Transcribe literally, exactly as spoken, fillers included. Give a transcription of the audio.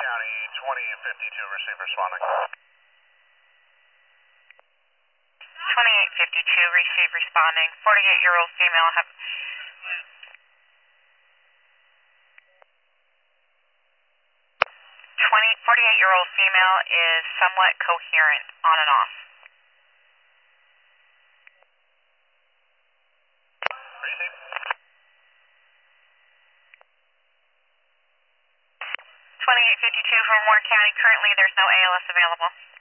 County, twenty fifty-two, receive responding. twenty-eight fifty-two, receive responding. forty-eight-year-old female have... twenty, forty-eight-year-old female is somewhat coherent, on and off. Receive. twenty-eight fifty-two from Warren County. Currently, there's no A L S available.